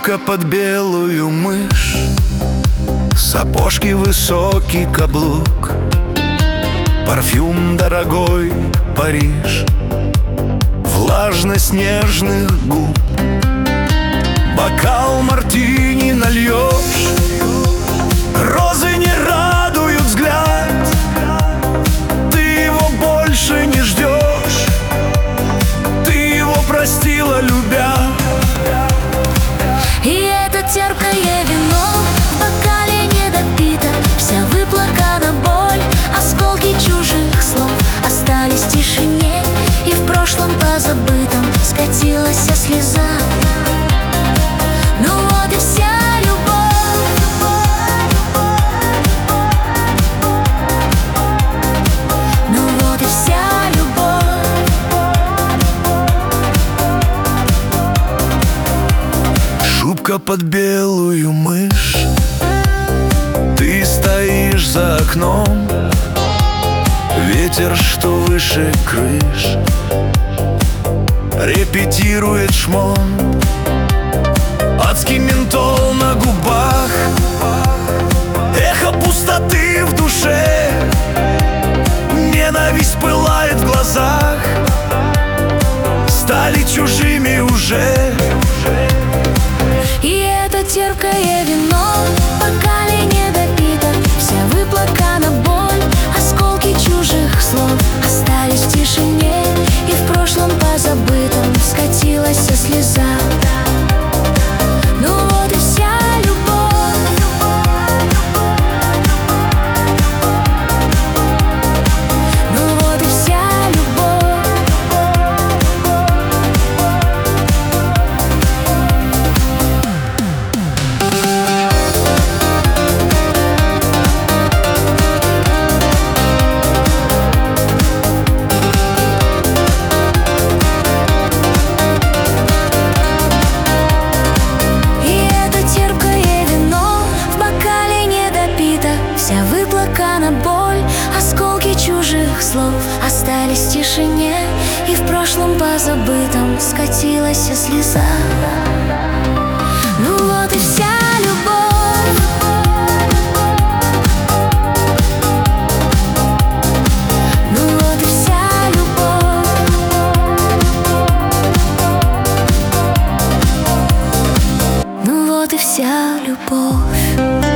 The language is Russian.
Шубка под белую мышь, сапожки высокий каблук, парфюм дорогой Париж, влажность нежных губ. Бокал мартини нальешь, розы не радуют взгляд, ты его больше не ждешь, ты его простила, любя. И это терпкое вино в бокале не допито, вся выплакана боль, осколки чужих слов остались в тишине, и в прошлом позабытом скатилась слеза. Ну вот и вся любовь, ну вот и вся любовь. Шубка под белую мышь, ты стоишь за окном, ветер, что выше крыш, репетирует шмон. Адский ментол на губах, эхо пустоты в душе, ненависть пылает в глазах, стали чужими уже. И это терпкое вино в бокале не допито, вся выплакана боль, осколки чужих слов остались в тишине, и в прошлом позабытом скатилась слеза. Ну вот и вся любовь, ну вот и вся любовь. Выплакана боль, осколки чужих слов остались в тишине, и в прошлом позабытом скатилась слеза. Ну вот и вся любовь, ну вот и вся любовь, ну вот и вся любовь.